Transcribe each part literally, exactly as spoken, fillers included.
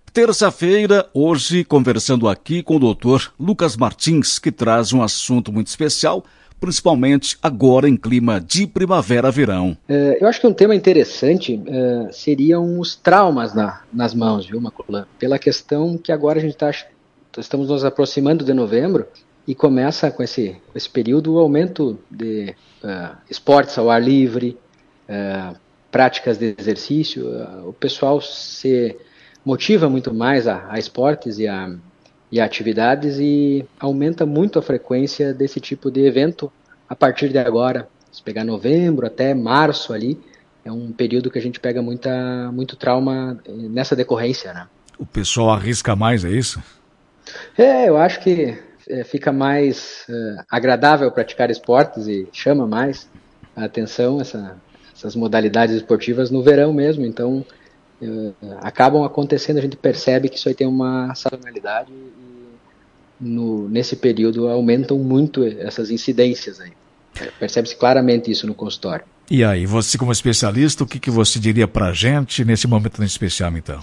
Terça-feira, hoje, conversando aqui com o doutor Lucas Martins, que traz um assunto muito especial, principalmente agora em clima de primavera-verão. Uh, eu acho que um tema interessante uh, seriam os traumas na, nas mãos, viu, Maculan? Pela questão que agora a gente está, estamos nos aproximando de novembro e começa com esse, esse período o aumento de uh, esportes ao ar livre, uh, práticas de exercício. Uh, o pessoal se motiva muito mais a, a esportes e a, e a atividades e aumenta muito a frequência desse tipo de evento a partir de agora. Se pegar novembro até março ali, é um período que a gente pega muita, muito trauma nessa decorrência, né? O pessoal arrisca mais, é isso? É, eu acho que é, fica mais é, agradável praticar esportes e chama mais a atenção essa, essas modalidades esportivas no verão mesmo, então é, acabam acontecendo, a gente percebe que isso aí tem uma sazonalidade e no, nesse período aumentam muito essas incidências aí. Percebe-se claramente isso no consultório. E aí, você como especialista, o que, que você diria pra gente nesse momento tão especial, então?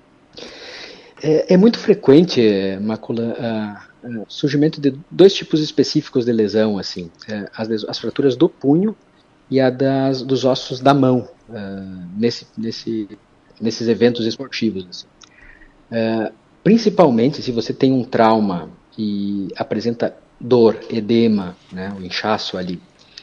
É, é muito frequente, Macula, o surgimento de dois tipos específicos de lesão, assim, é, as, as fraturas do punho e a das, dos ossos da mão, uh, nesse, nesse, nesses eventos esportivos. Assim. Uh, principalmente se você tem um trauma e apresenta dor, edema, né, o inchaço ali,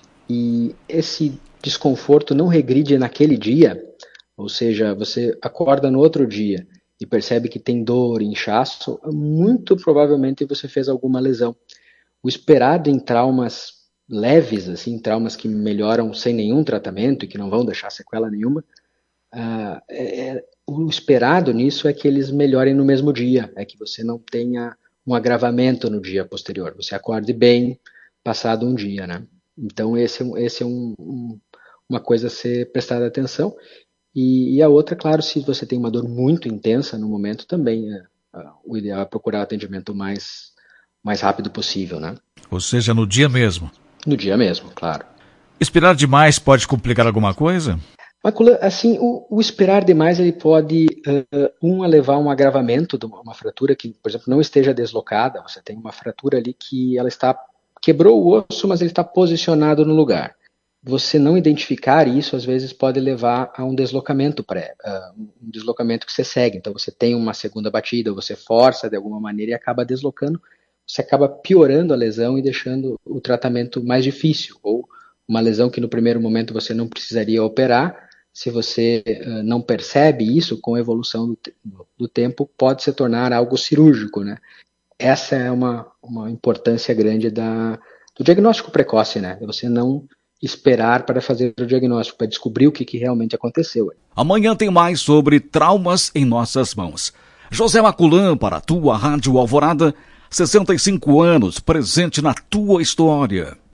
e esse desconforto não regride naquele dia, ou seja, você acorda no outro dia e percebe que tem dor, inchaço, muito provavelmente você fez alguma lesão. O esperado em traumas leves, assim, traumas que melhoram sem nenhum tratamento e que não vão deixar sequela nenhuma, uh, é, o esperado nisso é que eles melhorem no mesmo dia, é que você não tenha um agravamento no dia posterior, você acorde bem passado um dia, né? Então esse, esse é um, um, uma coisa a ser prestada atenção. E, e a outra, claro, se você tem uma dor muito intensa no momento também, é, é, o ideal é procurar o atendimento mais, mais rápido possível, né? Ou seja, no dia mesmo? No dia mesmo, claro. Esperar demais pode complicar alguma coisa? Assim, o, o esperar demais ele pode, uh, um, levar a um agravamento de uma, uma fratura que, por exemplo, não esteja deslocada. Você tem uma fratura ali que ela está, quebrou o osso, mas ele está posicionado no lugar. Você não identificar isso, às vezes, pode levar a um deslocamento pré, uh, um deslocamento que você segue. Então, você tem uma segunda batida, você força de alguma maneira e acaba deslocando, você acaba piorando a lesão e deixando o tratamento mais difícil. Ou uma lesão que no primeiro momento você não precisaria operar, se você uh, não percebe isso, com a evolução do, te- do tempo, pode se tornar algo cirúrgico, né? Essa é uma, uma importância grande da, do diagnóstico precoce, né? Você não esperar para fazer o diagnóstico, para descobrir o que, que realmente aconteceu. Amanhã tem mais sobre traumas em nossas mãos. José Maculan para a tua Rádio Alvorada, sessenta e cinco anos, presente na tua história.